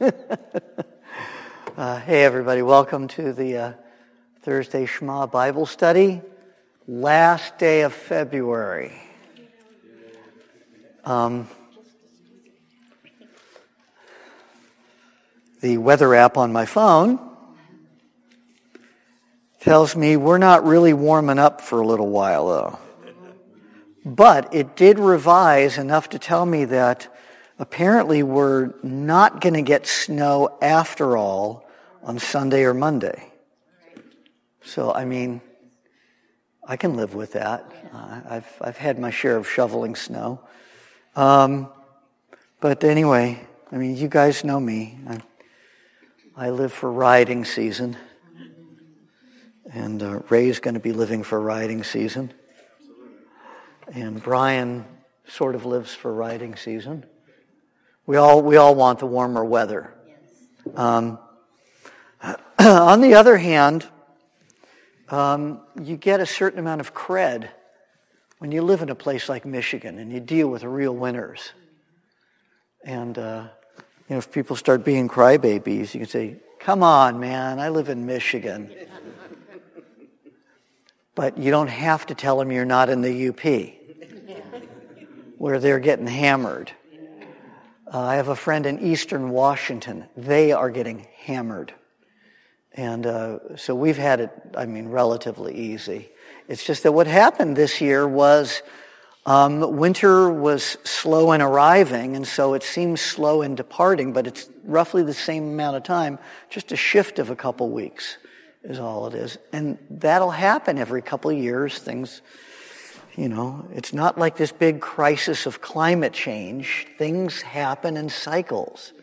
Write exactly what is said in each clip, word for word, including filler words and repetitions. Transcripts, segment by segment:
uh, hey, everybody. Welcome to the uh, Thursday Shema Bible study. Last day of February. Um, the weather app on my phone tells me we're not really warming up for a little while, though. But it did revise enough to tell me that apparently we're not going to get snow after all on Sunday or Monday. So, I mean, I can live with that. Uh, I've I've had my share of shoveling snow. Um, but anyway, I mean, you guys know me. I, I live for riding season. And uh, Ray's going to be living for riding season. And Brian sort of lives for riding season. We all we all want the warmer weather. Um, on the other hand, um, you get a certain amount of cred when you live in a place like Michigan and you deal with real winters. And uh, you know, if people start being crybabies, you can say, "Come on, man, I live in Michigan." But you don't have to tell them you're not in the U P, where they're getting hammered. Uh, I have a friend in Eastern Washington. They are getting hammered. And uh, so we've had it, I mean, relatively easy. It's just that what happened this year was um, winter was slow in arriving, and so it seems slow in departing, but it's roughly the same amount of time, just a shift of a couple weeks is all it is. And that'll happen every couple of years. Things, you know, it's not like this big crisis of climate change. Things happen in cycles.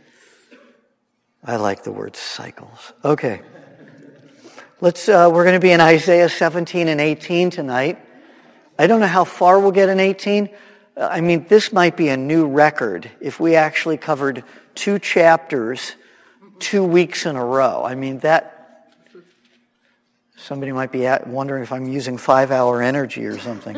I like the word cycles. Okay. Let's, uh, we're going to be in Isaiah seventeen and eighteen tonight. I don't know how far we'll get in eighteen. I mean, this might be a new record if we actually covered two chapters two weeks in a row. I mean, that, somebody might be at, wondering if I'm using five-hour energy or something.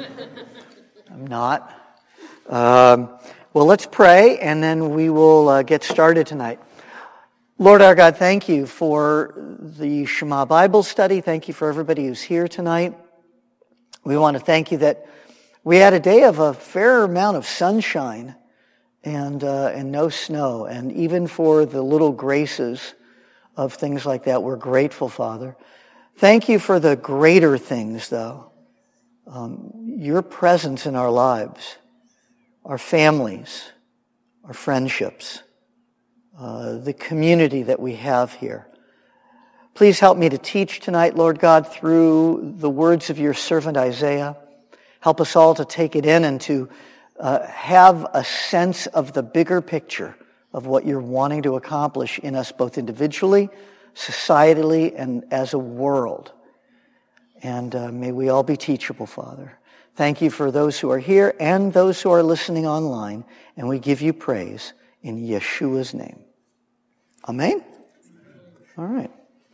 I'm not. Um, well, let's pray, and then we will uh, get started tonight. Lord our God, thank you for the Shema Bible study. Thank you for everybody who's here tonight. We want to thank you that we had a day of a fair amount of sunshine and uh, and no snow, and even for the little graces of things like that, we're grateful, Father. Thank you for the greater things, though. Um, your presence in our lives, our families, our friendships, uh, the community that we have here. Please help me to teach tonight, Lord God, through the words of your servant Isaiah. Help us all to take it in and to uh, have a sense of the bigger picture of what you're wanting to accomplish in us, both individually, societally, and as a world. And uh, may we all be teachable, Father. Thank you for those who are here and those who are listening online, and we give you praise in Yeshua's name. Amen? All right.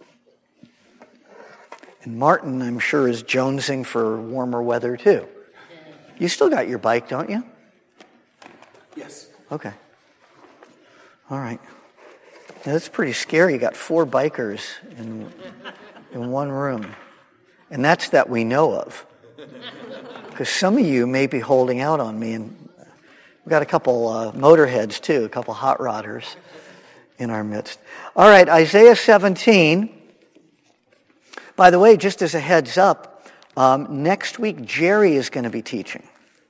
And Martin, I'm sure, is jonesing for warmer weather, too. You still got your bike, don't you? Yes. Okay. All right. Now, that's pretty scary. You got four bikers in in one room. And that's that we know of. Because some of you may be holding out on me. And we've got a couple uh, motorheads, too, a couple hot rodders in our midst. All right, Isaiah seventeen. By the way, just as a heads up, um, next week Jerry is going to be teaching.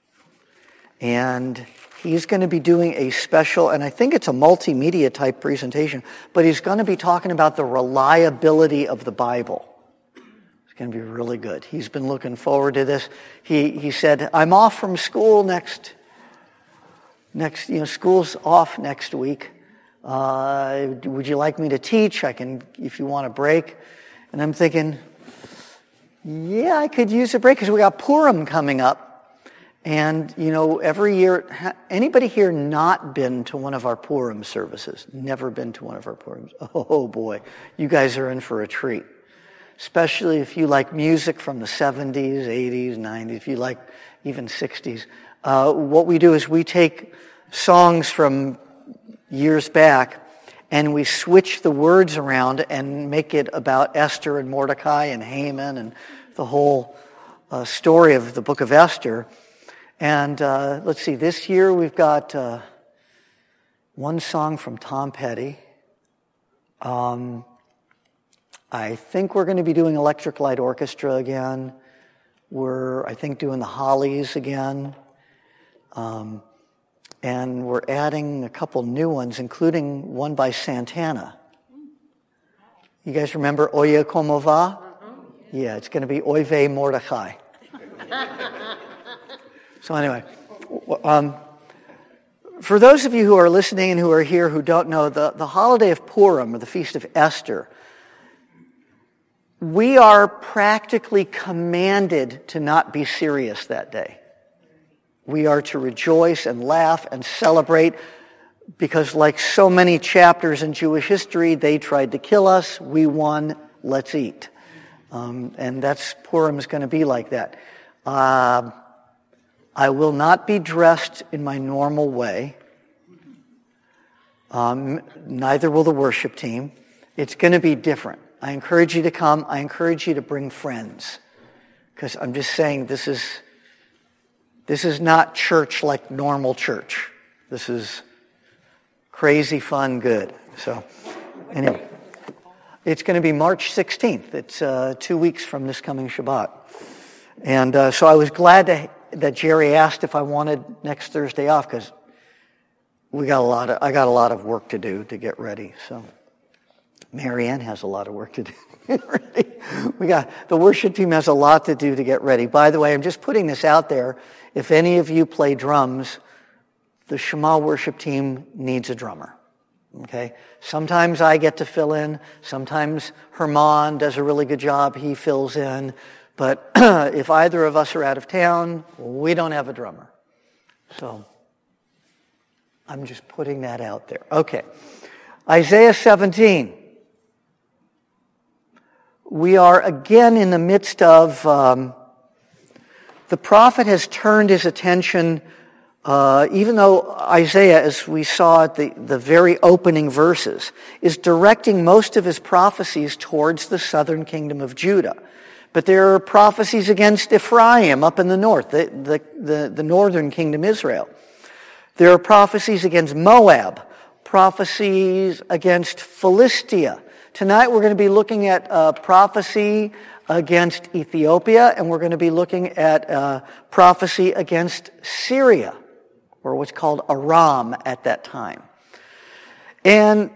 And he's going to be doing a special, and I think it's a multimedia type presentation, but he's going to be talking about the reliability of the Bible. It's going to be really good. He's been looking forward to this. He he said, I'm off from school next, next you know, school's off next week. Uh, would you like me to teach? I can, if you want a break. And I'm thinking, yeah, I could use a break because we got Purim coming up. And, you know, every year, anybody here not been to one of our Purim services? Never been to one of our Purims? Oh, boy. You guys are in for a treat. Especially if you like music from the seventies, eighties, nineties, if you like even sixties. Uh, what we do is we take songs from years back and we switch the words around and make it about Esther and Mordecai and Haman and the whole uh, story of the book of Esther. And uh, let's see, this year we've got uh, one song from Tom Petty. Um, I think we're going to be doing Electric Light Orchestra again. We're, I think, doing the Hollies again. Um, and we're adding a couple new ones, including one by Santana. You guys remember Oye Como Va? Yeah, it's going to be Oy Vey Mordecai. So anyway, um, for those of you who are listening and who are here who don't know, the, the holiday of Purim, or the Feast of Esther, we are practically commanded to not be serious that day. We are to rejoice and laugh and celebrate because, like so many chapters in Jewish history, they tried to kill us, we won, let's eat. Um, and that's Purim is going to be like that. Uh, I will not be dressed in my normal way. Um, neither will the worship team. It's going to be different. I encourage you to come. I encourage you to bring friends. Because I'm just saying this is this is not church like normal church. This is crazy, fun, good. So anyway, it's going to be March sixteenth. It's uh, two weeks from this coming Shabbat. And uh, so I was glad to, that Jerry asked if I wanted next Thursday off, because we got a lot of I got a lot of work to do to get ready. So Marianne has a lot of work to do to get ready. We got the worship team has a lot to do to get ready. By the way, I'm just putting this out there. If any of you play drums, the Shema worship team needs a drummer. Okay? Sometimes I get to fill in. Sometimes Herman does a really good job. He fills in. But if either of us are out of town, we don't have a drummer. So I'm just putting that out there. Okay. Isaiah seventeen. We are again in the midst of, um, the prophet has turned his attention, uh, even though Isaiah, as we saw at the, the very opening verses, is directing most of his prophecies towards the southern kingdom of Judah. But there are prophecies against Ephraim up in the north, the, the, the, the northern kingdom Israel. There are prophecies against Moab, prophecies against Philistia. Tonight we're going to be looking at a prophecy against Ethiopia, and we're going to be looking at a prophecy against Syria, or what's called Aram at that time. And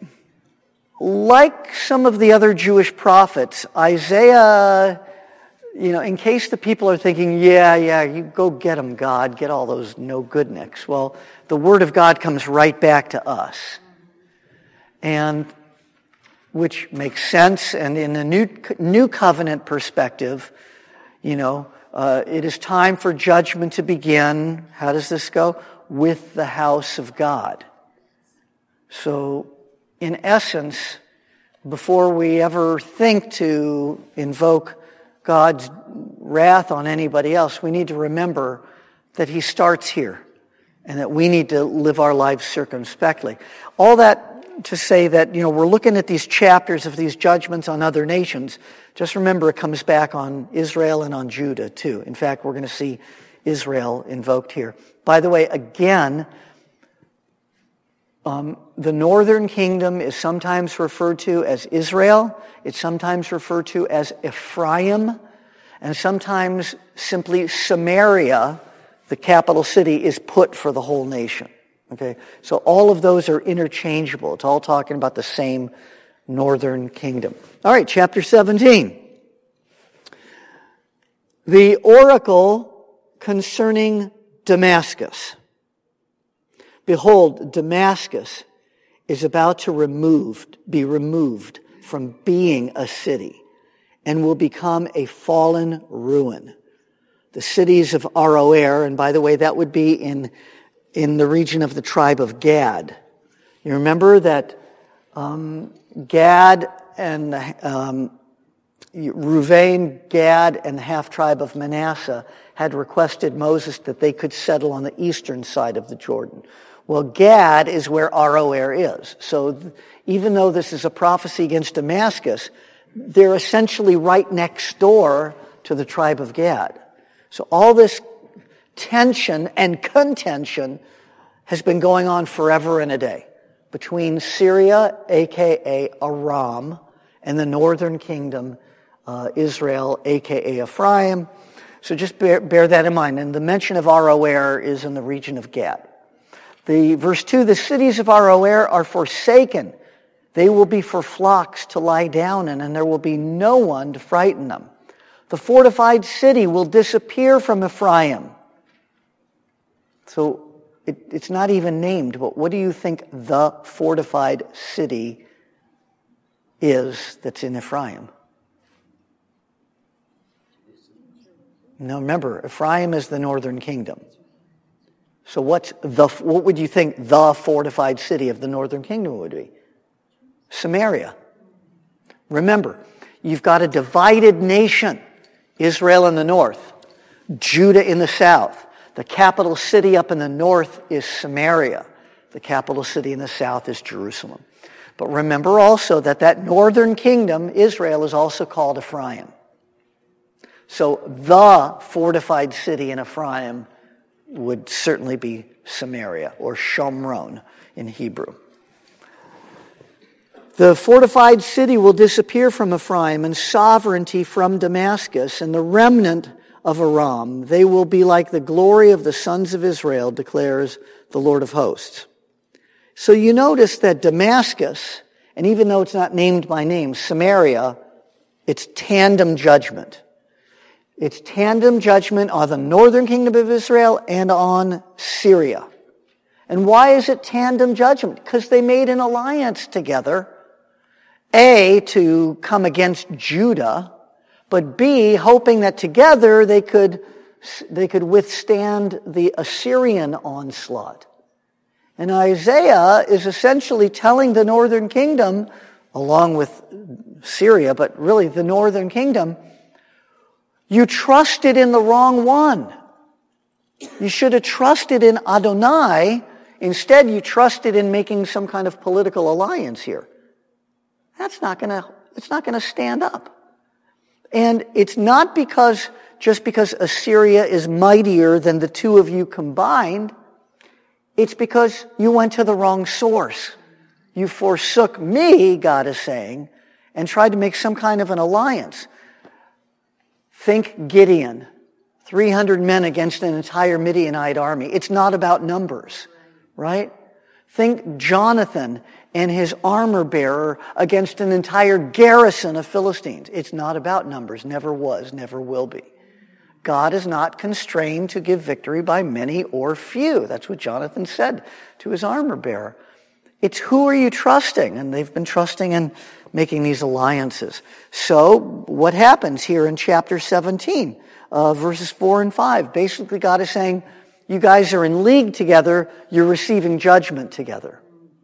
like some of the other Jewish prophets, Isaiah, you know, in case the people are thinking, yeah, yeah, you go get them, God, get all those no-goodniks. Well, the Word of God comes right back to us. And which makes sense, and in a new new covenant perspective, you know, uh, it is time for judgment to begin. How does this go? With the house of God. So, in essence, before we ever think to invoke God's wrath on anybody else, we need to remember that He starts here, and that we need to live our lives circumspectly. All that to say that, you know, we're looking at these chapters of these judgments on other nations. Just remember it comes back on Israel and on Judah too. In fact, we're going to see Israel invoked here. By the way, again, um, the northern kingdom is sometimes referred to as Israel. It's sometimes referred to as Ephraim. And sometimes simply Samaria, the capital city, is put for the whole nation. Okay, so all of those are interchangeable. It's all talking about the same northern kingdom. All right, chapter seventeen. The oracle concerning Damascus. Behold, Damascus is about to removed, be removed from being a city and will become a fallen ruin. The cities of Aroer, and by the way, that would be in in the region of the tribe of Gad. You remember that um, Gad and um, Reuven, Gad, and the half-tribe of Manasseh had requested Moses that they could settle on the eastern side of the Jordan. Well, Gad is where Aroer is. So th- even though this is a prophecy against Damascus, they're essentially right next door to the tribe of Gad. So all this tension and contention has been going on forever and a day between Syria, a k a. Aram, and the northern kingdom, uh, Israel, a k a. Ephraim. So just bear, bear that in mind. And the mention of Aroer is in the region of Gad. The verse two, the cities of Aroer are forsaken. They will be for flocks to lie down in, and there will be no one to frighten them. The fortified city will disappear from Ephraim. So it, it's not even named, but what do you think the fortified city is that's in Ephraim? Now remember, Ephraim is the northern kingdom. So what's the, what would you think the fortified city of the northern kingdom would be? Samaria. Remember, you've got a divided nation. Israel in the north, Judah in the south. The capital city up in the north is Samaria. The capital city in the south is Jerusalem. But remember also that that northern kingdom, Israel, is also called Ephraim. So the fortified city in Ephraim would certainly be Samaria, or Shomron in Hebrew. The fortified city will disappear from Ephraim, and sovereignty from Damascus, and the remnant of Aram. They will be like the glory of the sons of Israel, declares the Lord of hosts. So you notice that Damascus, and even though it's not named by name, Samaria, it's tandem judgment. It's tandem judgment on the northern kingdom of Israel and on Syria. And why is it tandem judgment? Because they made an alliance together. A, to come against Judah, but B, hoping that together they could, they could withstand the Assyrian onslaught. And Isaiah is essentially telling the northern kingdom, along with Syria, but really the northern kingdom, you trusted in the wrong one. You should have trusted in Adonai. Instead, you trusted in making some kind of political alliance here. That's not going to, it's not going to stand up. And it's not because, just because Assyria is mightier than the two of you combined. It's because you went to the wrong source. You forsook me, God is saying, and tried to make some kind of an alliance. Think Gideon, three hundred men against an entire Midianite army. It's not about numbers, right? Think Jonathan and his armor bearer against an entire garrison of Philistines. It's not about numbers, never was, never will be. God is not constrained to give victory by many or few. That's what Jonathan said to his armor bearer. It's who are you trusting? And they've been trusting in making these alliances. So what happens here in chapter seventeen, uh, verses four and five? Basically, God is saying, you guys are in league together, you're receiving judgment together.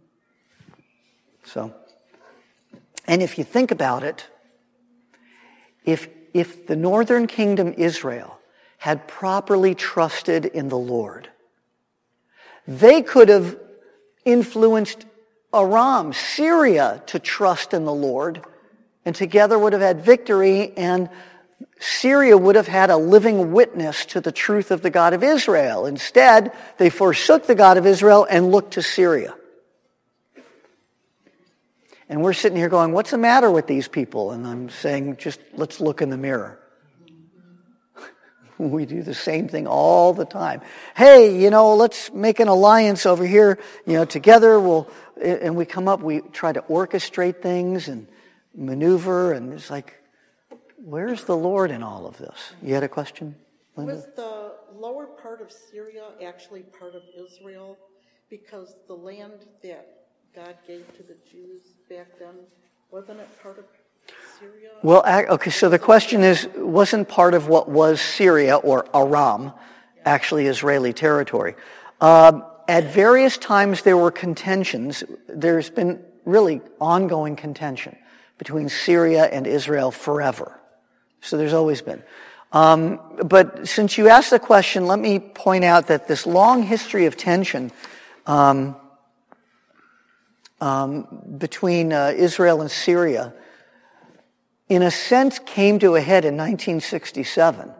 So, and if you think about it, if if the northern kingdom Israel had properly trusted in the Lord, they could have influenced Aram, Syria, to trust in the Lord, and together would have had victory, and Syria would have had a living witness to the truth of the God of Israel. Instead, they forsook the God of Israel and looked to Syria. And we're sitting here going, what's the matter with these people? And I'm saying, just let's look in the mirror. We do the same thing all the time. Hey, you know, let's make an alliance over here. You know, together we'll, and we come up, we try to orchestrate things and maneuver, and it's like, where's the Lord in all of this? You had a question, Linda? Was the lower part of Syria actually part of Israel? Because the land that God gave to the Jews back then, wasn't it part of Syria? Well, okay, so the question is, wasn't part of what was Syria or Aram actually Israeli territory? Um, at various times there were contentions. There's been really ongoing contention between Syria and Israel forever. So there's always been. Um, but since you asked the question, let me point out that this long history of tension um, um, between uh, Israel and Syria, in a sense, came to a head in nineteen sixty-seven.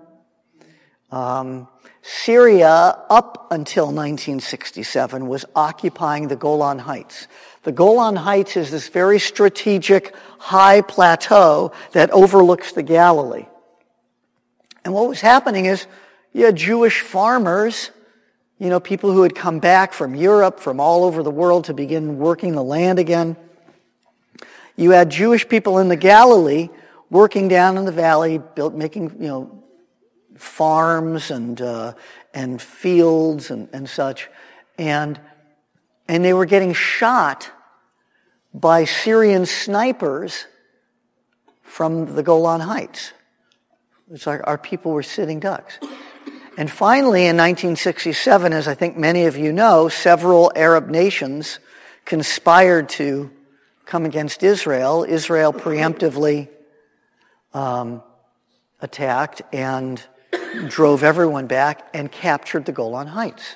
Um, Syria, up until nineteen sixty-seven, was occupying the Golan Heights. The Golan Heights is this very strategic high plateau that overlooks the Galilee. And what was happening is you had Jewish farmers, you know, people who had come back from Europe, from all over the world to begin working the land again. You had Jewish people in the Galilee working down in the valley, built, making, you know, farms and uh, and fields and, and such, and and they were getting shot by Syrian snipers from the Golan Heights. It's like our people were sitting ducks. And finally, in nineteen sixty-seven, as I think many of you know, several Arab nations conspired to come against Israel. Israel preemptively um, attacked and drove everyone back and captured the Golan Heights.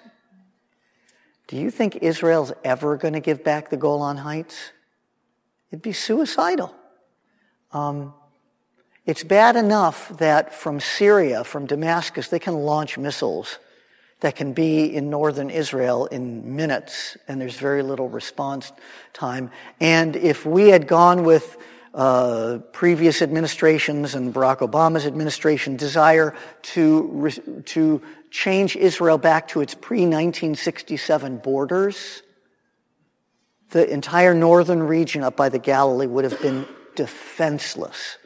Do you think Israel's ever going to give back the Golan Heights? It'd be suicidal. Um, it's bad enough that from Syria, from Damascus, they can launch missiles that can be in northern Israel in minutes, and there's very little response time. And if we had gone with uh, previous administrations and Barack Obama's administration desire to to change Israel back to its pre-nineteen sixty-seven borders, the entire northern region up by the Galilee would have been defenseless.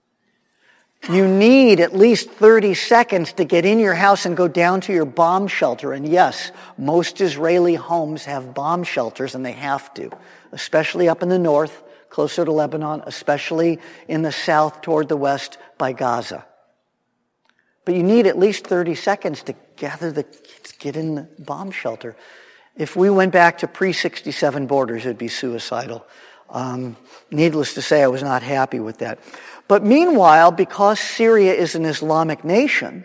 You need at least thirty seconds to get in your house and go down to your bomb shelter. And yes, most Israeli homes have bomb shelters, and they have to, especially up in the north, closer to Lebanon, especially in the south toward the west by Gaza. But you need at least thirty seconds to gather the kids, get in the bomb shelter. If we went back to pre-sixty-seven borders, it would be suicidal. Um, needless to say, I was not happy with that. But meanwhile, because Syria is an Islamic nation,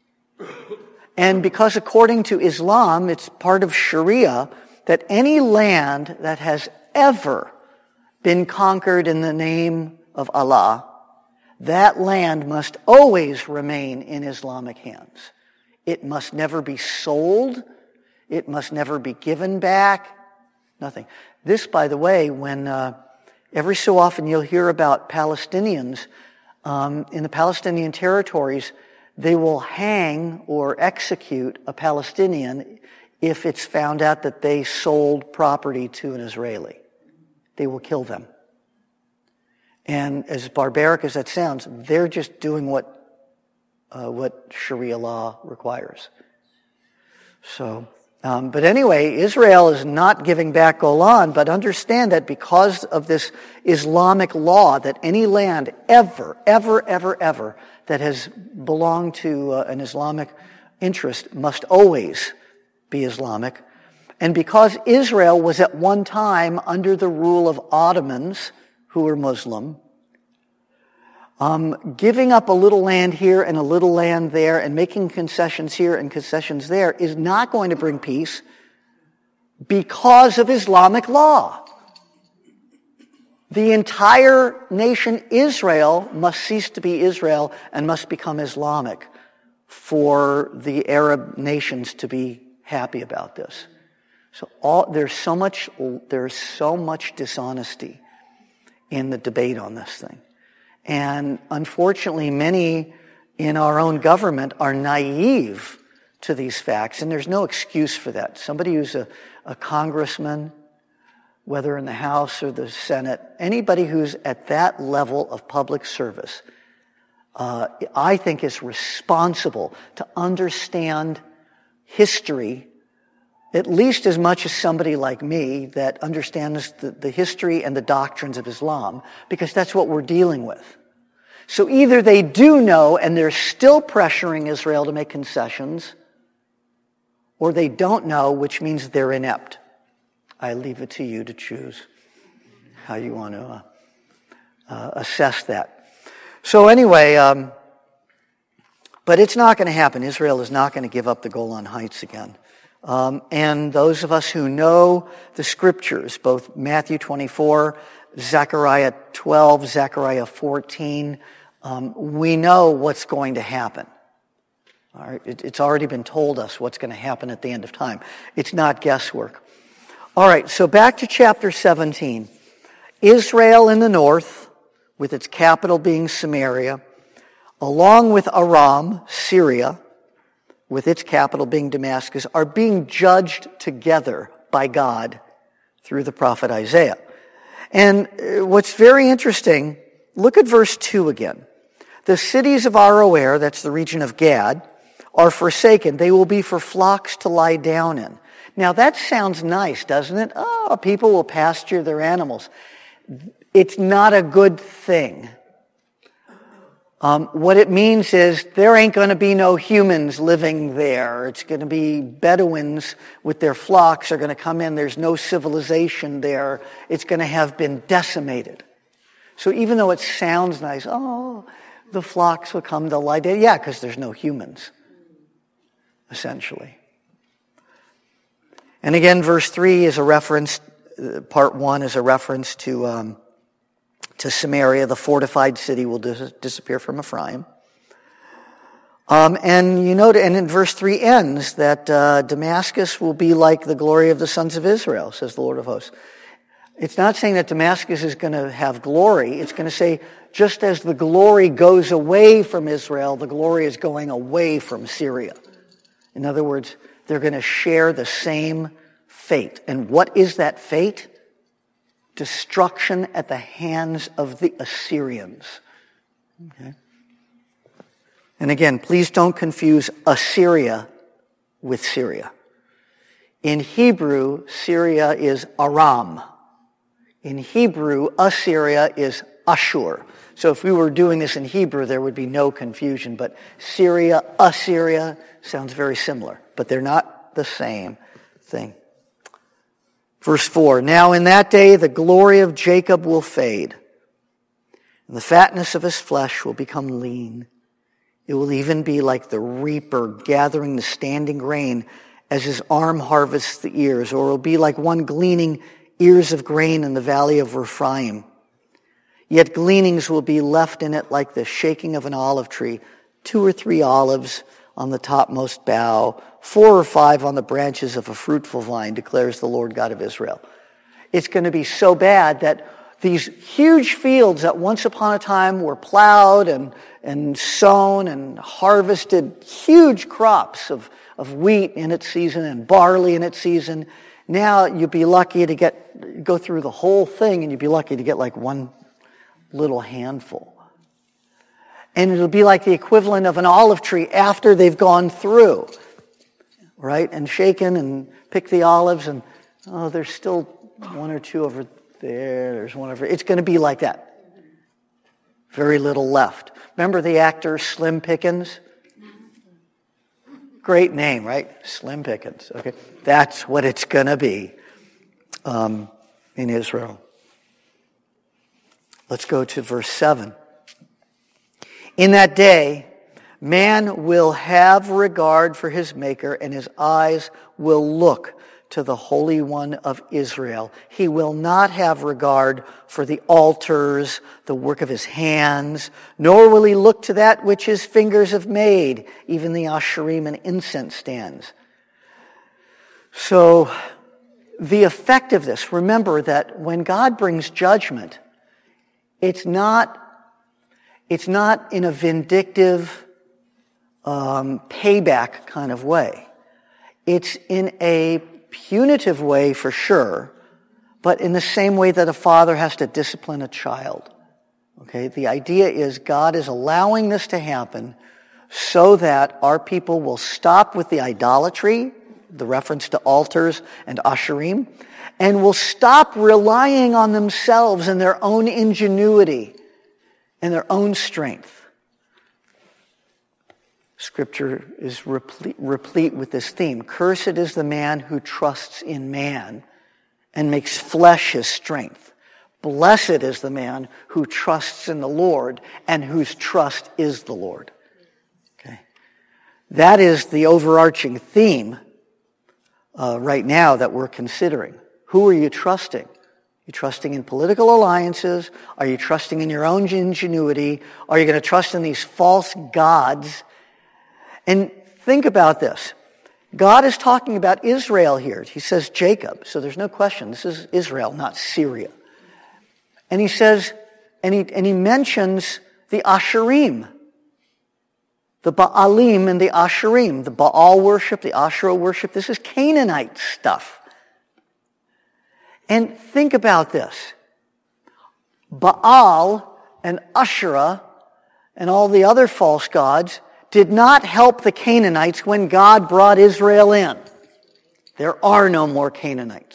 and because according to Islam, it's part of Sharia, that any land that has ever been conquered in the name of Allah, that land must always remain in Islamic hands. It must never be sold. It must never be given back. Nothing. This, by the way, when uh, every so often you'll hear about Palestinians um, in the Palestinian territories, they will hang or execute a Palestinian if it's found out that they sold property to an Israeli. They will kill them. And as barbaric as that sounds, they're just doing what uh, what Sharia law requires. So, um, but anyway, Israel is not giving back Golan, but understand that because of this Islamic law, that any land ever, ever, ever, ever that has belonged to uh, an Islamic interest must always be Islamic. And because Israel was at one time under the rule of Ottomans, who were Muslim, um, giving up a little land here and a little land there and making concessions here and concessions there is not going to bring peace because of Islamic law. The entire nation Israel must cease to be Israel and must become Islamic for the Arab nations to be happy about this. So all, there's so much there's so much dishonesty in the debate on this thing. And unfortunately, many in our own government are naive to these facts, and there's no excuse for that. Somebody who's a, a congressman, whether in the House or the Senate, anybody who's at that level of public service, uh, I think is responsible to understand history at least as much as somebody like me that understands the, the history and the doctrines of Islam, because that's what we're dealing with. So either they do know and they're still pressuring Israel to make concessions, or they don't know, which means they're inept. I leave it to you to choose how you want to uh, uh, assess that. So anyway, um, but it's not going to happen. Israel is not going to give up the Golan Heights again. Um, and those of us who know the scriptures, both Matthew twenty-four, Zechariah twelve, Zechariah fourteen, um, we know what's going to happen. All right? It, it's already been told us what's going to happen at the end of time. It's not guesswork. All right, so back to chapter seventeen. Israel in the north, with its capital being Samaria, along with Aram, Syria, with its capital being Damascus, are being judged together by God through the prophet Isaiah. And what's very interesting, look at verse two again. The cities of Aroer, that's the region of Gad, are forsaken. They will be for flocks to lie down in. Now that sounds nice, doesn't it? Oh, people will pasture their animals. It's not a good thing. Um, what it means is there ain't going to be no humans living there. It's going to be Bedouins with their flocks are going to come in. There's no civilization there. It's going to have been decimated. So even though it sounds nice, oh, the flocks will come to lie down. Yeah, because there's no humans, essentially. And again, verse three is a reference, part one is a reference to um, to Samaria. The fortified city will dis- disappear from Ephraim. Um, and you know, and in verse three ends that uh, Damascus will be like the glory of the sons of Israel, says the Lord of hosts. It's not saying that Damascus is going to have glory. It's going to say, just as the glory goes away from Israel, the glory is going away from Syria. In other words, they're going to share the same fate. And what is that fate? Destruction at the hands of the Assyrians. Okay. And again, please don't confuse Assyria with Syria. In Hebrew, Syria is Aram. In Hebrew, Assyria is Ashur. So if we were doing this in Hebrew, there would be no confusion. But Syria, Assyria sounds very similar. But they're not the same thing. Verse four, now in that day the glory of Jacob will fade, and the fatness of his flesh will become lean. It will even be like the reaper gathering the standing grain as his arm harvests the ears, or it will be like one gleaning ears of grain in the valley of Rephaim. Yet gleanings will be left in it like the shaking of an olive tree, two or three olives on the topmost bough, four or five on the branches of a fruitful vine, declares the Lord God of Israel. It's going to be so bad that these huge fields that once upon a time were plowed and, and sown and harvested huge crops of, of wheat in its season and barley in its season, now you'd be lucky to get go through the whole thing and you'd be lucky to get like one little handful. And it'll be like the equivalent of an olive tree after they've gone through, right? And shaken and pick the olives and, oh, there's still one or two over there. There's one over. It's going to be like that. Very little left. Remember the actor Slim Pickens? Great name, right? Slim Pickens. Okay, that's what it's going to be um, in Israel. Let's go to verse seven. In that day, man will have regard for his Maker, and his eyes will look to the Holy One of Israel. He will not have regard for the altars, the work of his hands, nor will he look to that which his fingers have made, even the Asherim and incense stands. So, the effect of this, remember that when God brings judgment, it's not It's not in a vindictive, um, payback kind of way. It's in a punitive way for sure, but in the same way that a father has to discipline a child. Okay, the idea is God is allowing this to happen so that our people will stop with the idolatry, the reference to altars and Asherim, and will stop relying on themselves and their own ingenuity and their own strength. Scripture is replete, replete with this theme. Cursed is the man who trusts in man and makes flesh his strength. Blessed is the man who trusts in the Lord and whose trust is the Lord. Okay. That is the overarching theme uh, right now that we're considering. Who are you trusting? Are you trusting in political alliances? Are you trusting in your own ingenuity? Are you going to trust in these false gods? And think about this. God is talking about Israel here. He says Jacob, so there's no question. This is Israel, not Syria. And he says, and he, and he mentions the Asherim, the Baalim and the Asherim, the Baal worship, the Asherah worship. This is Canaanite stuff. And think about this. Baal and Asherah and all the other false gods did not help the Canaanites when God brought Israel in. There are no more Canaanites.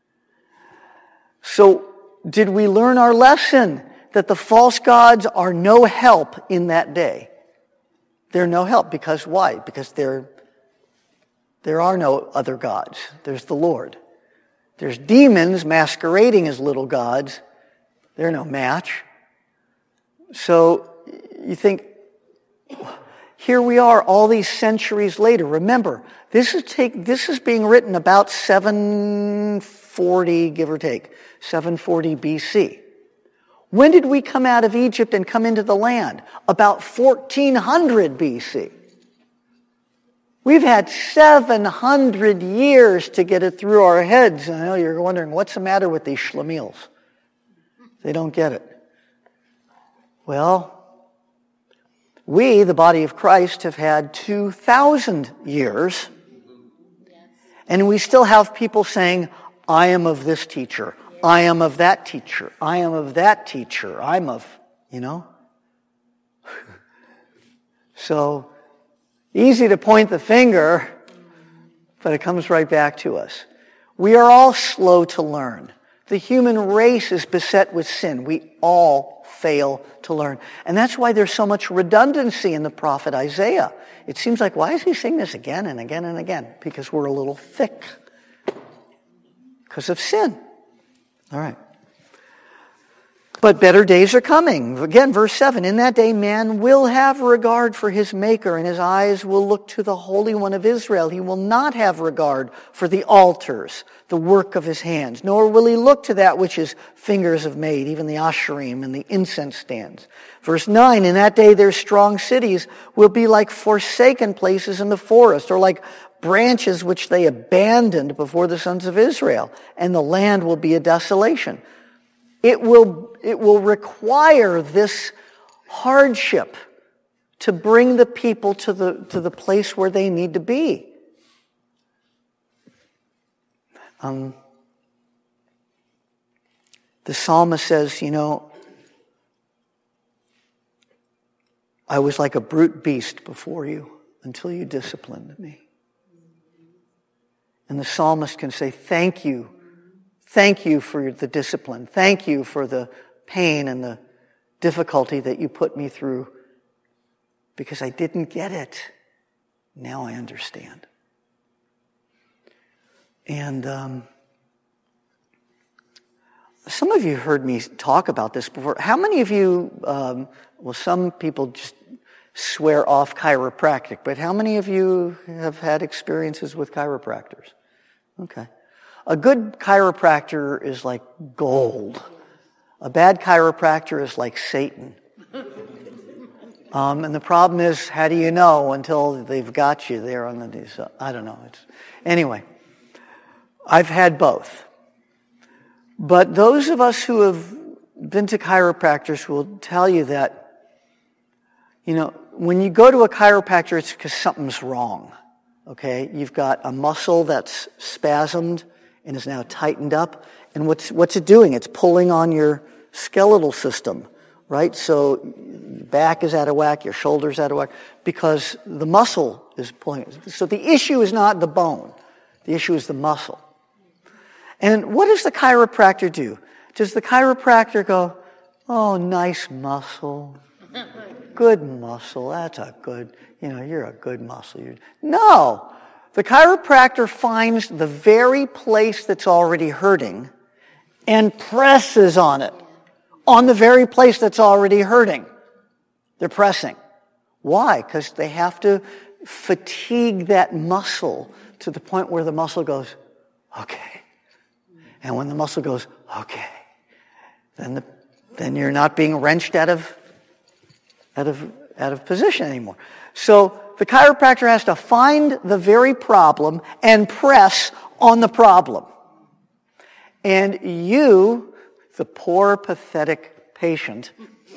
So, did we learn our lesson that the false gods are no help in that day? They're no help. Because why? Because there, there are no other gods. There's the Lord. There's demons masquerading as little gods. They're no match. So, you think, here we are all these centuries later. Remember, this is take this is being written about seven forty, give or take, seven forty B C. When did we come out of Egypt and come into the land? About fourteen hundred B C. We've had seven hundred years to get it through our heads. I know you're wondering, what's the matter with these schlemiels? They don't get it. Well, we, the body of Christ, have had two thousand years, and we still have people saying, I am of this teacher, I am of that teacher, I am of that teacher, I'm of, you know. So, easy to point the finger, but it comes right back to us. We are all slow to learn. The human race is beset with sin. We all fail to learn. And that's why there's so much redundancy in the prophet Isaiah. It seems like, why is he saying this again and again and again? Because we're a little thick. Because of sin. All right. But better days are coming. Again, verse seven, in that day man will have regard for his Maker, and his eyes will look to the Holy One of Israel. He will not have regard for the altars, the work of his hands, nor will he look to that which his fingers have made, even the Asherim and the incense stands. Verse nine, in that day their strong cities will be like forsaken places in the forest, or like branches which they abandoned before the sons of Israel, and the land will be a desolation. It will, it will require this hardship to bring the people to the, to the place where they need to be. Um, the psalmist says, you know, I was like a brute beast before you until you disciplined me. And the psalmist can say, thank you. Thank you for the discipline. Thank you for the pain and the difficulty that you put me through, because I didn't get it. Now I understand. And um, some of you heard me talk about this before. How many of you, um, well, some people just swear off chiropractic, but how many of you have had experiences with chiropractors? Okay. A good chiropractor is like gold. A bad chiropractor is like Satan. Um, and the problem is, how do you know until they've got you there on the, I don't know. It's, anyway, I've had both. But those of us who have been to chiropractors will tell you that, you know, when you go to a chiropractor, it's because something's wrong. Okay? You've got a muscle that's spasmed and is now tightened up. And what's what's it doing? It's pulling on your skeletal system, right? So your back is out of whack, your shoulders out of whack, because the muscle is pulling. So the issue is not the bone. The issue is the muscle. And what does the chiropractor do? Does the chiropractor go, oh, nice muscle, good muscle, that's a good, you know, you're a good muscle. You're... No! The chiropractor finds the very place that's already hurting and presses on it, on the very place that's already hurting. They're pressing. Why? Because they have to fatigue that muscle to the point where the muscle goes, okay. And when the muscle goes, okay, then the, then you're not being wrenched out of out of out of position anymore. So the chiropractor has to find the very problem and press on the problem. And you, the poor, pathetic patient,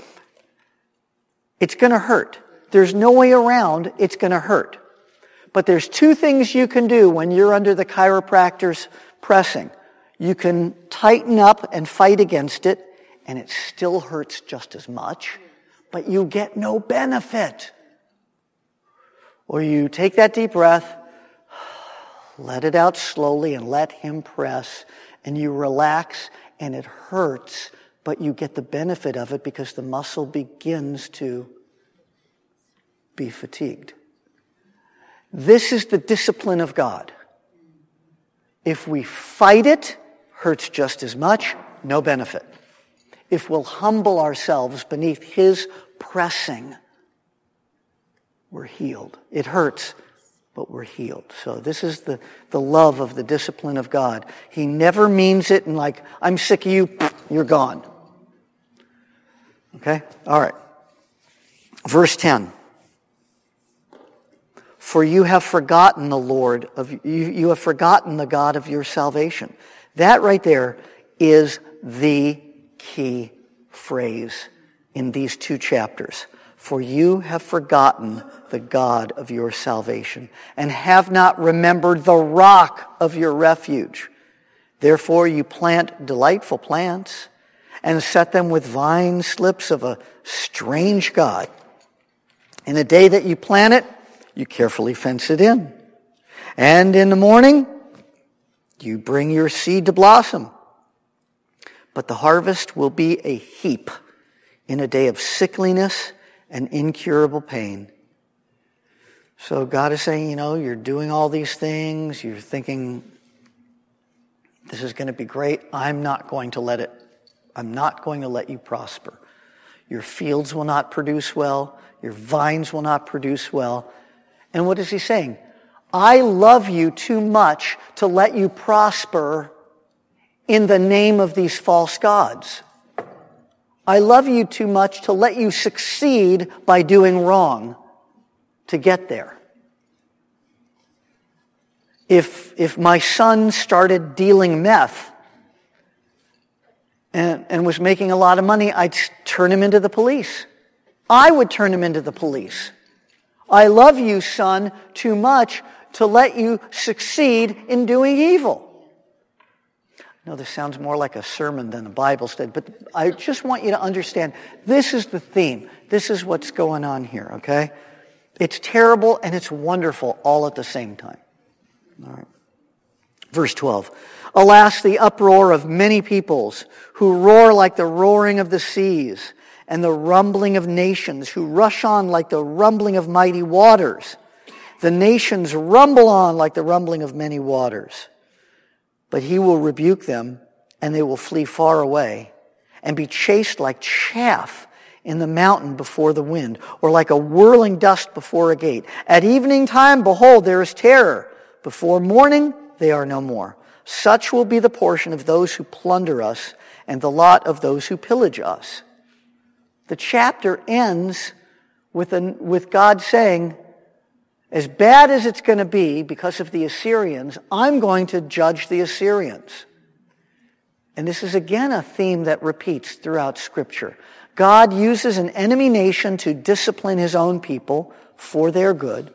it's going to hurt. There's no way around, it's going to hurt. But there's two things you can do when you're under the chiropractor's pressing. You can tighten up and fight against it, and it still hurts just as much, but you get no benefit. Or you take that deep breath, let it out slowly, and let him press, and you relax, and it hurts, but you get the benefit of it because the muscle begins to be fatigued. This is the discipline of God. If we fight it, hurts just as much, no benefit. If we'll humble ourselves beneath his pressing, we're healed. It hurts, but we're healed. So this is the, the love of the discipline of God. He never means it in like, I'm sick of you, you're gone. Okay? All right. Verse ten. For you have forgotten the Lord of you, you have forgotten the God of your salvation. That right there is the key phrase in these two chapters. For you have forgotten the God of your salvation and have not remembered the rock of your refuge. Therefore you plant delightful plants and set them with vine slips of a strange God. In the day that you plant it, you carefully fence it in. And in the morning, you bring your seed to blossom. But the harvest will be a heap in a day of sickliness and incurable pain. So God is saying, you know, you're doing all these things. You're thinking, this is going to be great. I'm not going to let it, I'm not going to let you prosper. Your fields will not produce well. Your vines will not produce well. And what is he saying? I love you too much to let you prosper in the name of these false gods. I love you too much to let you succeed by doing wrong to get there. If, if my son started dealing meth and, and was making a lot of money, I'd turn him into the police. I would turn him into the police. I love you, son, too much to let you succeed in doing evil. I know this sounds more like a sermon than a Bible study, but I just want you to understand this is the theme. This is what's going on here, okay? It's terrible and it's wonderful all at the same time. All right. Verse twelve. Alas, the uproar of many peoples who roar like the roaring of the seas, and the rumbling of nations who rush on like the rumbling of mighty waters. The nations rumble on like the rumbling of many waters. But he will rebuke them, and they will flee far away, and be chased like chaff in the mountain before the wind, or like a whirling dust before a gate. At evening time, behold, there is terror. Before morning, they are no more. Such will be the portion of those who plunder us, and the lot of those who pillage us. The chapter ends with, an, with God saying, as bad as it's going to be because of the Assyrians, I'm going to judge the Assyrians. And this is again a theme that repeats throughout Scripture. God uses an enemy nation to discipline his own people for their good.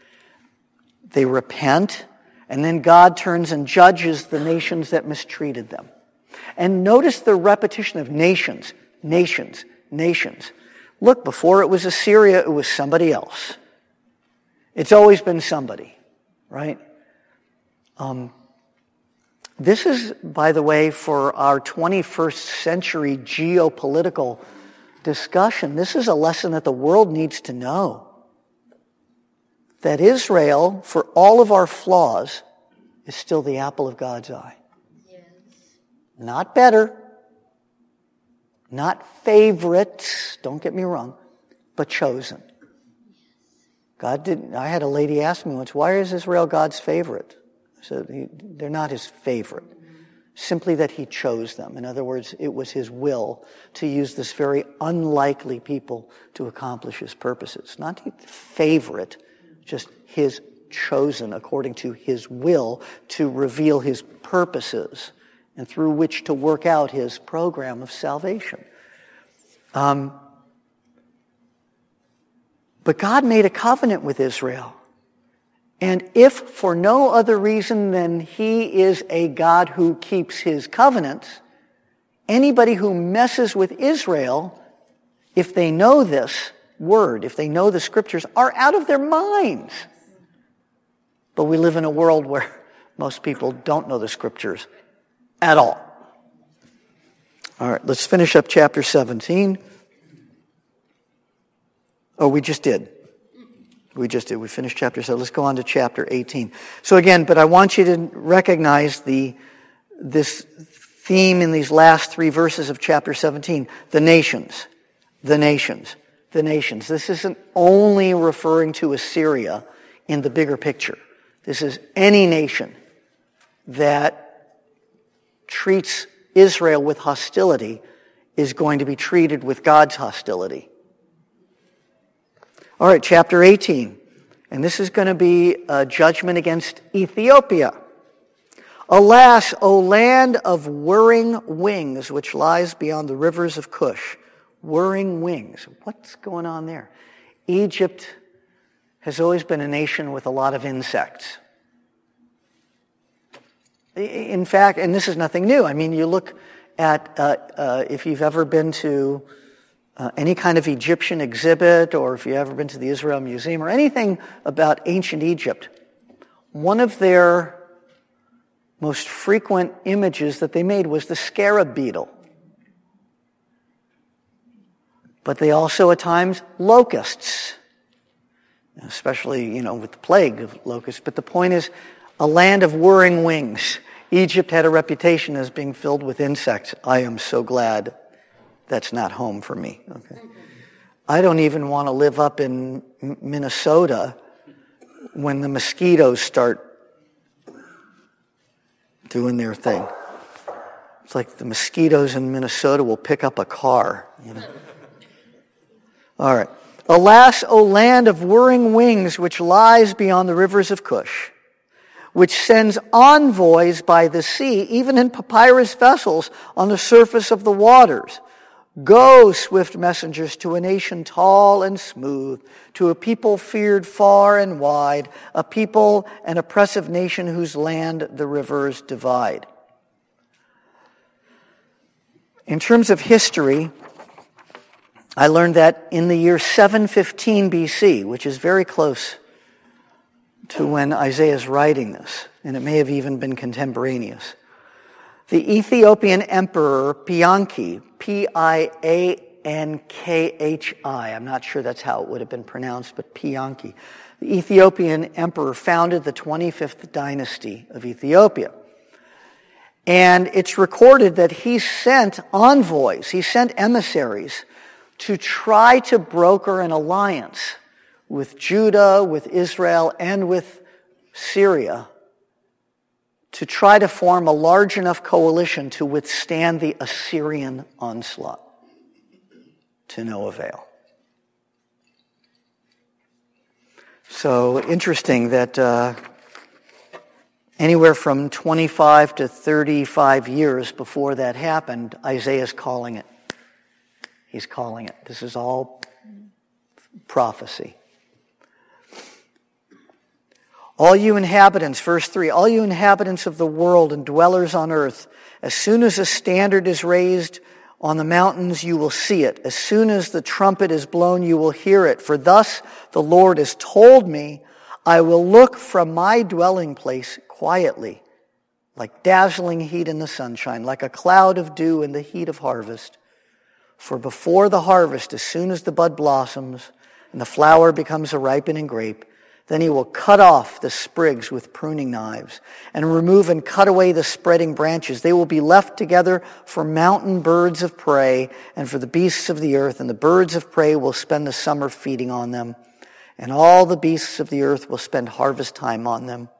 They repent, and then God turns and judges the nations that mistreated them. And notice the repetition of nations, nations, nations. Look, before it was Assyria, it was somebody else. It's always been somebody, right? Um, this is, by the way, for our twenty-first century geopolitical discussion, this is a lesson that the world needs to know. That Israel, for all of our flaws, is still the apple of God's eye. Yes. Not better, not favorites, don't get me wrong, but chosen. God didn't. I had a lady ask me once, why is Israel God's favorite? I said, he, they're not his favorite. Simply that he chose them. In other words, it was his will to use this very unlikely people to accomplish his purposes. Not his favorite, just his chosen according to his will to reveal his purposes and through which to work out his program of salvation. Um, but God made a covenant with Israel. And if for no other reason than he is a God who keeps his covenants, anybody who messes with Israel, if they know this word, if they know the scriptures, are out of their minds. But we live in a world where most people don't know the scriptures at all. All right, let's finish up chapter seventeen. Oh, we just did. We just did. We finished chapter seven. Let's go on to chapter eighteen. So again, but I want you to recognize the this theme in these last three verses of chapter seventeen. The nations. The nations. The nations. This isn't only referring to Assyria in the bigger picture. This is any nation that treats Israel with hostility is going to be treated with God's hostility. All right, chapter eighteen. And this is going to be a judgment against Ethiopia. Alas, O land of whirring wings, which lies beyond the rivers of Cush. Whirring wings. What's going on there? Egypt has always been a nation with a lot of insects. In fact, and this is nothing new. I mean, you look at, uh, uh, if you've ever been to Uh, any kind of Egyptian exhibit, or if you've ever been to the Israel Museum, or anything about ancient Egypt, one of their most frequent images that they made was the scarab beetle. But they also at times locusts, especially, you know, with the plague of locusts. But the point is, a land of whirring wings. Egypt had a reputation as being filled with insects. I am so glad that's not home for me. Okay. I don't even want to live up in Minnesota when the mosquitoes start doing their thing. It's like the mosquitoes in Minnesota will pick up a car. You know? All right. Alas, O land of whirring wings, which lies beyond the rivers of Cush, which sends envoys by the sea, even in papyrus vessels on the surface of the waters. Go, swift messengers, to a nation tall and smooth, to a people feared far and wide, a people, an oppressive nation whose land the rivers divide. In terms of history, I learned that in the year seven fifteen B C, which is very close to when Isaiah is writing this, and it may have even been contemporaneous, the Ethiopian emperor Pianki, P I A N K H I, I'm not sure that's how it would have been pronounced, but Pianki, the Ethiopian emperor founded the twenty-fifth dynasty of Ethiopia. And it's recorded that he sent envoys, he sent emissaries to try to broker an alliance with Judah, with Israel, and with Syria, to try to form a large enough coalition to withstand the Assyrian onslaught. To no avail. So interesting that uh, anywhere from twenty-five to thirty-five years before that happened, Isaiah's calling it. He's calling it. This is all prophecy. All you inhabitants, verse three, all you inhabitants of the world and dwellers on earth, as soon as a standard is raised on the mountains, you will see it. As soon as the trumpet is blown, you will hear it. For thus the Lord has told me, I will look from my dwelling place quietly, like dazzling heat in the sunshine, like a cloud of dew in the heat of harvest. For before the harvest, as soon as the bud blossoms and the flower becomes a ripening grape, then he will cut off the sprigs with pruning knives and remove and cut away the spreading branches. They will be left together for mountain birds of prey and for the beasts of the earth, and the birds of prey will spend the summer feeding on them. and all the beasts of the earth will spend harvest time on them.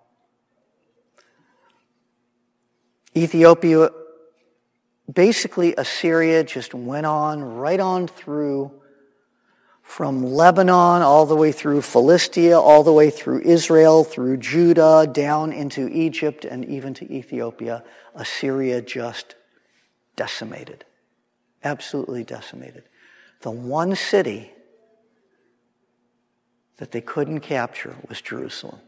Ethiopia, basically Assyria just went on, right on through from Lebanon all the way through Philistia, all the way through Israel, through Judah, down into Egypt, and even to Ethiopia. Assyria just decimated. Absolutely decimated. The one city that they couldn't capture was Jerusalem.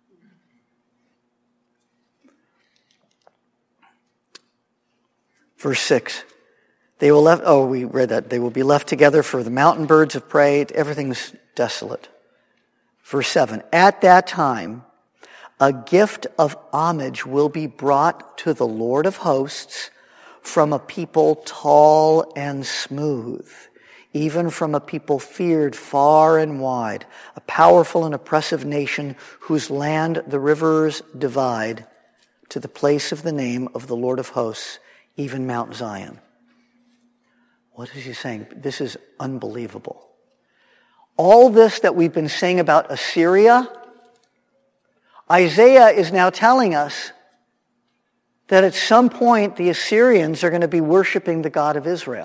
Verse six. They will left, oh, we read that. They will be left together for the mountain birds of prey. Everything's desolate. Verse seven. At that time, a gift of homage will be brought to the Lord of hosts from a people tall and smooth, even from a people feared far and wide, a powerful and oppressive nation whose land the rivers divide, to the place of the name of the Lord of hosts, even Mount Zion. What is he saying? This is unbelievable. All this that we've been saying about Assyria, Isaiah is now telling us that at some point the Assyrians are going to be worshiping the God of Israel.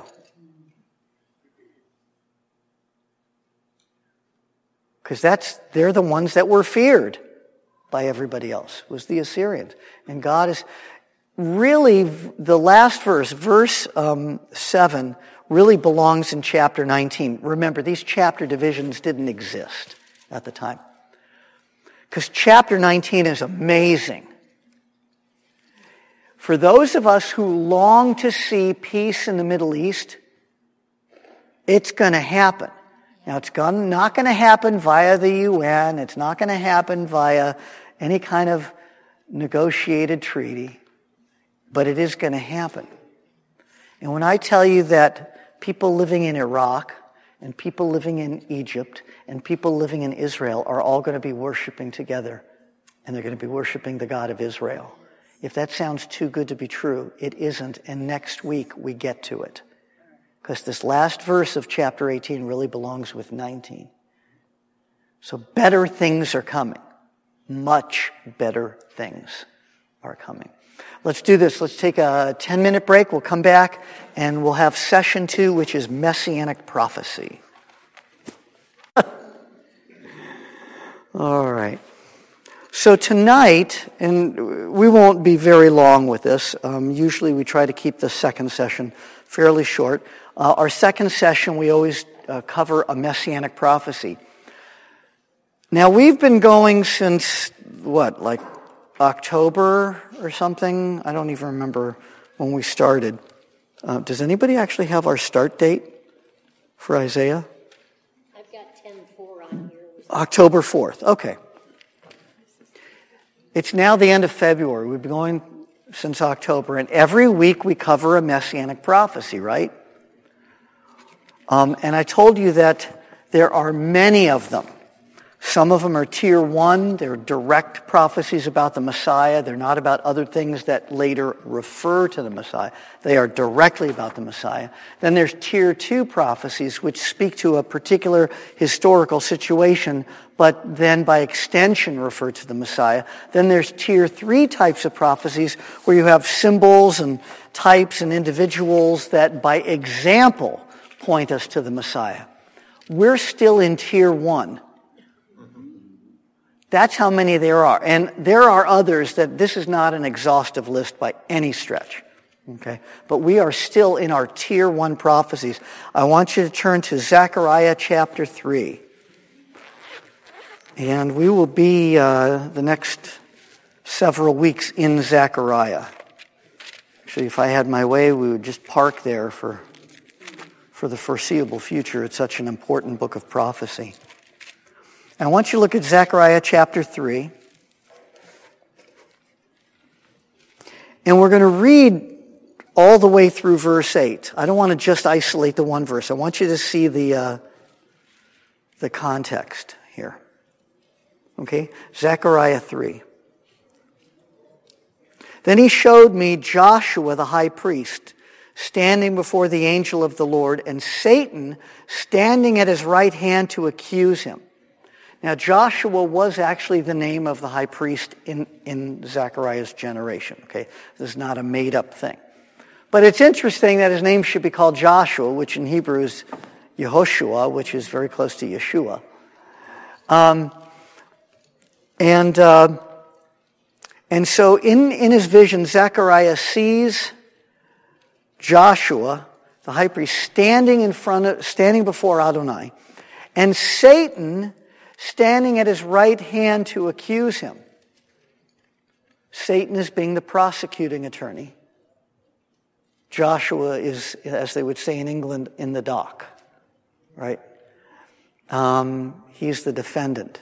Because that's they're the ones that were feared by everybody else, was the Assyrians. And God is really, the last verse, verse um, seven, really belongs in chapter nineteen. Remember, these chapter divisions didn't exist at the time. Because chapter nineteen is amazing. For those of us who long to see peace in the Middle East, it's going to happen. Now, it's not going to happen via the U N. It's not going to happen via any kind of negotiated treaty. But it is going to happen. And when I tell you that people living in Iraq and people living in Egypt and people living in Israel are all going to be worshiping together, and they're going to be worshiping the God of Israel. If that sounds too good to be true, it isn't. And next week we get to it. Because this last verse of chapter eighteen really belongs with nineteen. So better things are coming. Much better things are coming. Let's do this. Let's take a ten-minute break. We'll come back and we'll have session two, which is Messianic prophecy. All right. So tonight, and we won't be very long with this. Um, usually we try to keep the second session fairly short. Uh, our second session, we always uh, cover a Messianic prophecy. Now, we've been going since, what, like October or something? I don't even remember when we started. Uh, does anybody actually have our start date for Isaiah? I've got ten four on here. October fourth. Okay. It's now the end of February. We've been going since October, and every week we cover a Messianic prophecy, right? Um, and I told you that there are many of them. Some of them are tier one. They're direct prophecies about the Messiah. They're not about other things that later refer to the Messiah. They are directly about the Messiah. Then there's tier two prophecies, which speak to a particular historical situation, but then by extension refer to the Messiah. Then there's tier three types of prophecies where you have symbols and types and individuals that by example point us to the Messiah. We're still in tier one. That's how many there are. And there are others that this is not an exhaustive list by any stretch. Okay? But we are still in our tier one prophecies. I want you to turn to Zechariah chapter three. And we will be uh, the next several weeks in Zechariah. Actually, if I had my way, we would just park there for, for the foreseeable future. It's such an important book of prophecy. I want you to look at Zechariah chapter three. And we're going to read all the way through verse eight. I don't want to just isolate the one verse. I want you to see the, uh, the context here. Okay? Zechariah three. Then he showed me Joshua the high priest standing before the angel of the Lord, and Satan standing at his right hand to accuse him. Now, Joshua was actually the name of the high priest in, in Zechariah's generation, okay? This is not a made-up thing. But it's interesting that his name should be called Joshua, which in Hebrew is Yehoshua, which is very close to Yeshua. Um, and uh, and so in, in his vision, Zechariah sees Joshua, the high priest, standing in front of, standing before Adonai, and Satan standing at his right hand to accuse him. Satan is being the prosecuting attorney. Joshua is, as they would say in England, in the dock, right? Um, he's the defendant.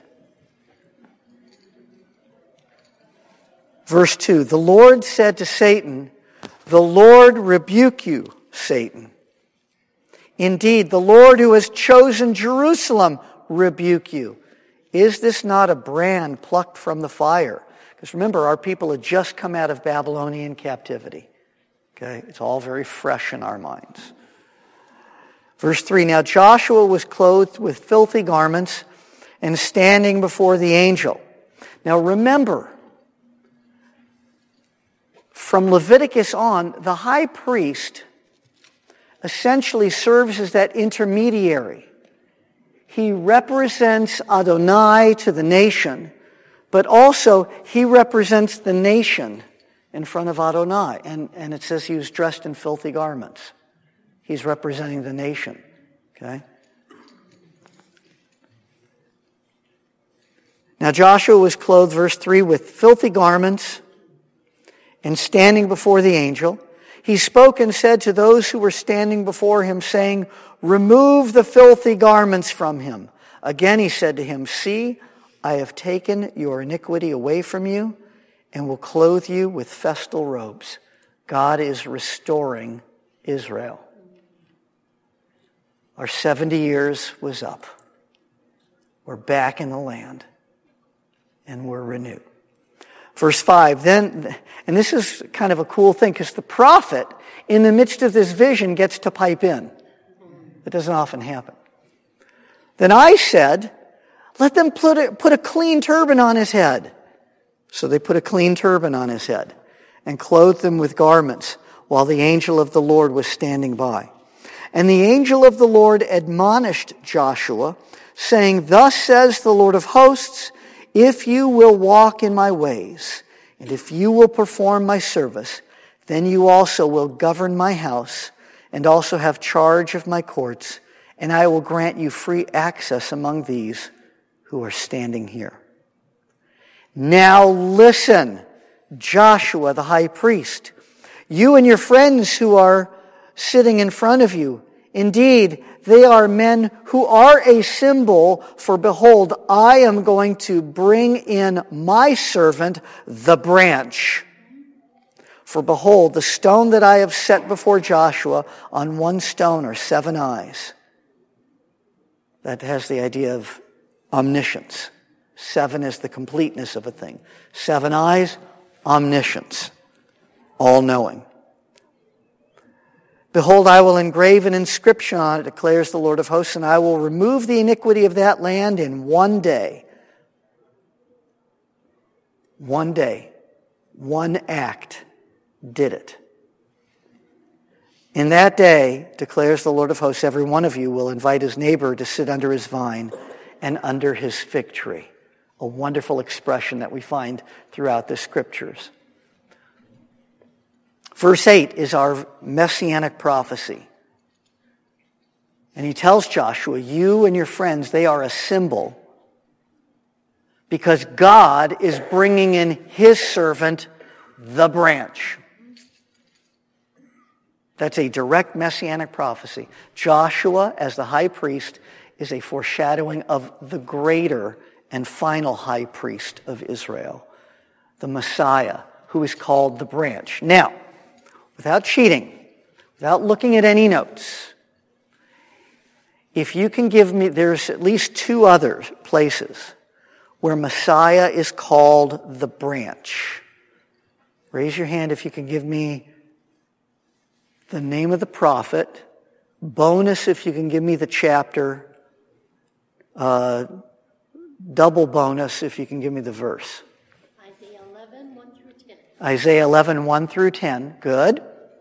Verse two, the Lord said to Satan, "The Lord rebuke you, Satan. Indeed, the Lord who has chosen Jerusalem rebuke you. Is this not a brand plucked from the fire?" Because remember, our people had just come out of Babylonian captivity. Okay, it's all very fresh in our minds. Verse three, now Joshua was clothed with filthy garments and standing before the angel. Now remember, from Leviticus on, the high priest essentially serves as that intermediary. He represents Adonai to the nation, but also he represents the nation in front of Adonai. And, and it says he was dressed in filthy garments. He's representing the nation. Okay? Now Joshua was clothed, verse three, with filthy garments and standing before the angel. He spoke and said to those who were standing before him, saying, "Remove the filthy garments from him." Again he said to him, "See, I have taken your iniquity away from you and will clothe you with festal robes." God is restoring Israel. Our seventy years was up. We're back in the land and we're renewed. Verse five, then, and this is kind of a cool thing because the prophet, in the midst of this vision, gets to pipe in. It doesn't often happen. Then I said, "Let them put a, put a clean turban on his head." So they put a clean turban on his head and clothed him with garments while the angel of the Lord was standing by. And the angel of the Lord admonished Joshua, saying, "Thus says the Lord of hosts, if you will walk in my ways, and if you will perform my service, then you also will govern my house and also have charge of my courts, and I will grant you free access among these who are standing here. Now listen, Joshua the high priest, you and your friends who are sitting in front of you. Indeed, they are men who are a symbol, for behold, I am going to bring in my servant, the branch. For behold, the stone that I have set before Joshua, on one stone are seven eyes. That has the idea of omniscience. Seven is the completeness of a thing. Seven eyes, omniscience, all-knowing. Behold, I will engrave an inscription on it, declares the Lord of hosts, and I will remove the iniquity of that land in one day. One day, one act did it. In that day, declares the Lord of hosts, every one of you will invite his neighbor to sit under his vine and under his fig tree. A wonderful expression that we find throughout the scriptures. Verse eight is our messianic prophecy. And he tells Joshua, you and your friends, they are a symbol because God is bringing in his servant, the branch. That's a direct messianic prophecy. Joshua, as the high priest, is a foreshadowing of the greater and final high priest of Israel, the Messiah, who is called the branch. Now, without cheating, without looking at any notes, if you can give me, there's at least two other places where Messiah is called the branch. Raise your hand if you can give me the name of the prophet. Bonus if you can give me the chapter. Uh, double bonus if you can give me the verse. Isaiah eleven, one through ten. Isaiah eleven, one through ten. Good.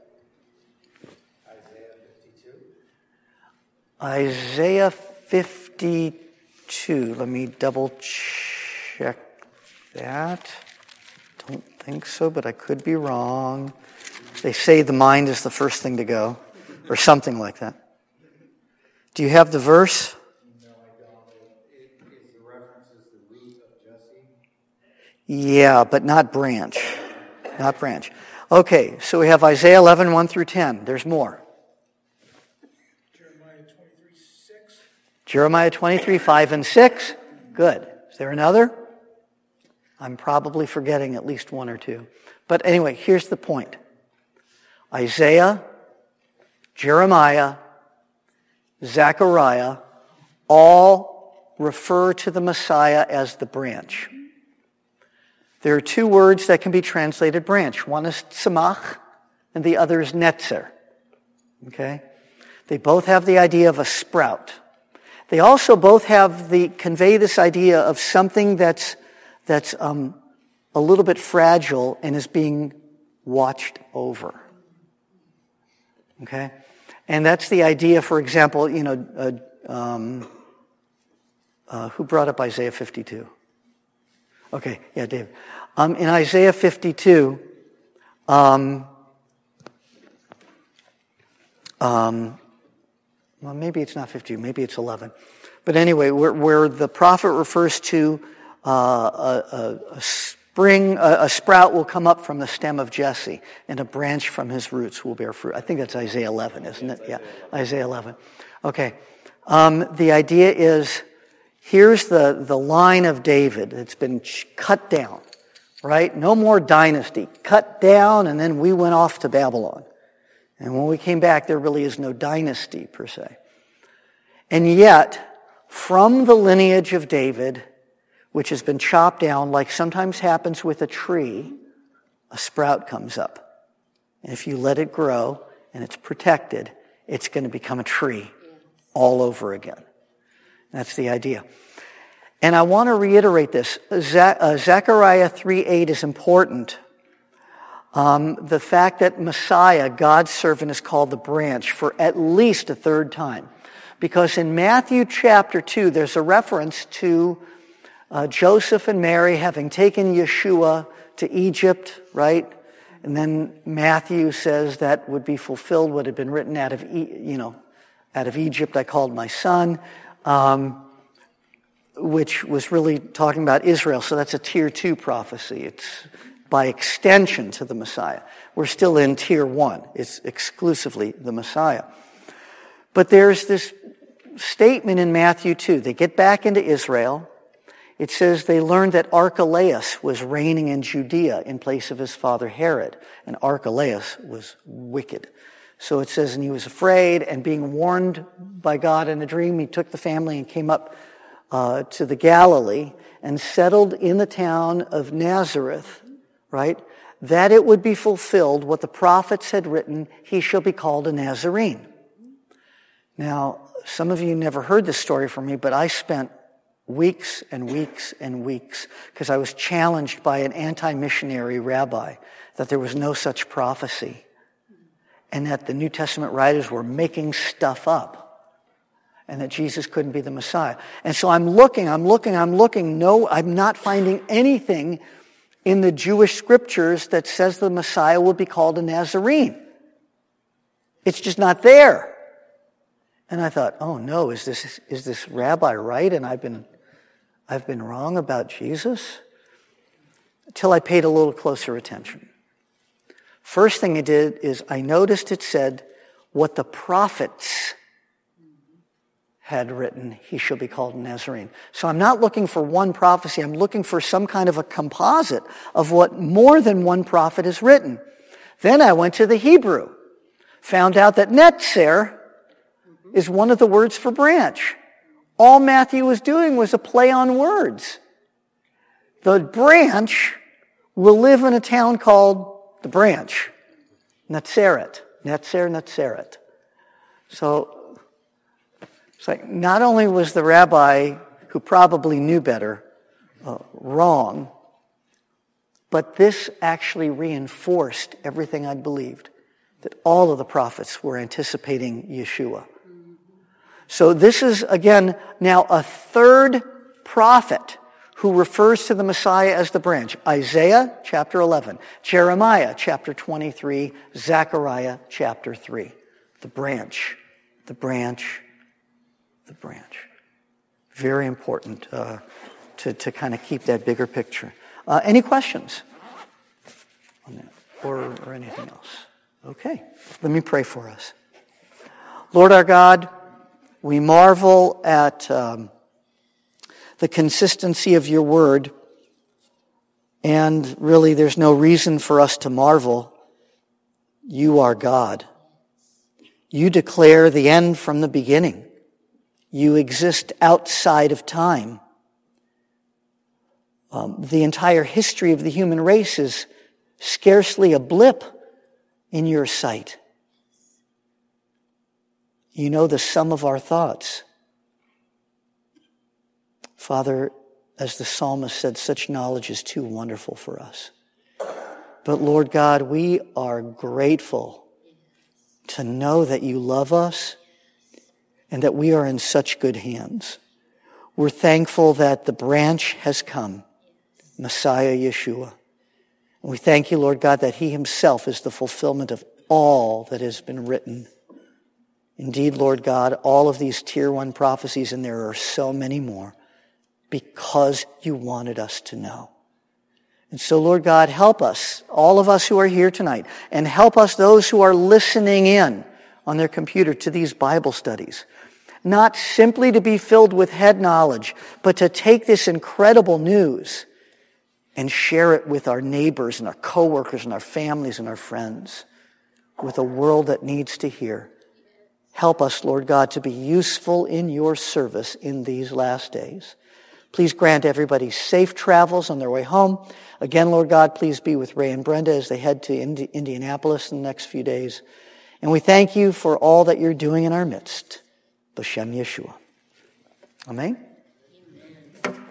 Isaiah fifty-two. Let me double check that. Don't think so, but I could be wrong. They say the mind is the first thing to go, or something like that. Do you have the verse? No, I don't. It, is the reference is the root of Jesse? Yeah, but not branch. Not branch. Okay, so we have Isaiah eleven, one through ten. There's more. Jeremiah twenty-three, six. Jeremiah twenty-three, five and six. Good. Is there another? I'm probably forgetting at least one or two. But anyway, here's the point. Isaiah, Jeremiah, Zechariah all refer to the Messiah as the branch. There are two words that can be translated branch. One is tzemach, and the other is netzer. Okay? They both have the idea of a sprout. They also both have the convey this idea of something that's that's um, a little bit fragile and is being watched over. Okay? And that's the idea, for example, you know, uh, um, uh, who brought up Isaiah fifty-two? Okay, yeah, Dave. Um, in Isaiah fifty-two, um, um, well, maybe it's not fifty-two, maybe it's eleven. But anyway, where, where the prophet refers to uh, a, a, a spring, a, a sprout will come up from the stem of Jesse, and a branch from his roots will bear fruit. I think that's Isaiah eleven, isn't it? Yeah, Isaiah eleven. Okay. Um, the idea is, here's the, the line of David. It's been cut down, right? No more dynasty. Cut down, and then we went off to Babylon. And when we came back, there really is no dynasty, per se. And yet, from the lineage of David, which has been chopped down, like sometimes happens with a tree, a sprout comes up. And if you let it grow, and it's protected, it's going to become a tree all over again. That's the idea. And I want to reiterate this. Zechariah three eight is important. Um, the fact that Messiah, God's servant, is called the branch for at least a third time. Because in Matthew chapter two, there's a reference to uh, Joseph and Mary having taken Yeshua to Egypt, right? And then Matthew says that would be fulfilled what had been written out of, e- you know, out of Egypt I called my son, um, which was really talking about Israel. So that's a tier two prophecy. It's by extension to the Messiah. We're still in tier one. It's exclusively the Messiah. But there's this statement in Matthew two. They get back into Israel. It says they learned that Archelaus was reigning in Judea in place of his father Herod. And Archelaus was wicked. So it says, and he was afraid, and being warned by God in a dream, he took the family and came up uh, to the Galilee and settled in the town of Nazareth, right? That it would be fulfilled what the prophets had written, he shall be called a Nazarene. Now, some of you never heard this story from me, but I spent weeks and weeks and weeks because I was challenged by an anti-missionary rabbi that there was no such prophecy and that the New Testament writers were making stuff up and that Jesus couldn't be the Messiah. And so I'm looking, I'm looking, I'm looking. No, I'm not finding anything in the Jewish scriptures that says the Messiah will be called a Nazarene. It's just not there. And I thought, oh no, is this is this rabbi right? And I've been I've been wrong about Jesus? Until I paid a little closer attention. First thing I did is I noticed it said what the prophets had written, he shall be called a Nazarene. So I'm not looking for one prophecy, I'm looking for some kind of a composite of what more than one prophet has written. Then I went to the Hebrew, found out that netzer is one of the words for branch. All Matthew was doing was a play on words. The branch will live in a town called the branch, Natseret, Netzer, Natseret. So it's like not only was the rabbi who probably knew better, uh, wrong. But this actually reinforced everything I'd believed, that all of the prophets were anticipating Yeshua. So this is, again, now a third prophet who refers to the Messiah as the branch. Isaiah, chapter eleven. Jeremiah, chapter twenty-three. Zechariah, chapter three. The branch, the branch, the branch. Very important uh, to, to kind of keep that bigger picture. Uh, any questions on that or, or anything else? Okay, let me pray for us. Lord our God, we marvel at um, the consistency of your word, and really there's no reason for us to marvel. You are God. You declare the end from the beginning. You exist outside of time. Um, the entire history of the human race is scarcely a blip in your sight. You know the sum of our thoughts. Father, as the psalmist said, such knowledge is too wonderful for us. But Lord God, we are grateful to know that you love us and that we are in such good hands. We're thankful that the branch has come, Messiah Yeshua. And we thank you, Lord God, that he himself is the fulfillment of all that has been written. Indeed, Lord God, all of these tier one prophecies, and there are so many more, because you wanted us to know. And so, Lord God, help us, all of us who are here tonight, and help us, those who are listening in on their computer to these Bible studies, not simply to be filled with head knowledge, but to take this incredible news and share it with our neighbors and our coworkers and our families and our friends, with a world that needs to hear. Help us, Lord God, to be useful in your service in these last days. Please grant everybody safe travels on their way home. Again, Lord God, please be with Ray and Brenda as they head to Indi- Indianapolis in the next few days. And we thank you for all that you're doing in our midst. B'Shem Yeshua. Amen.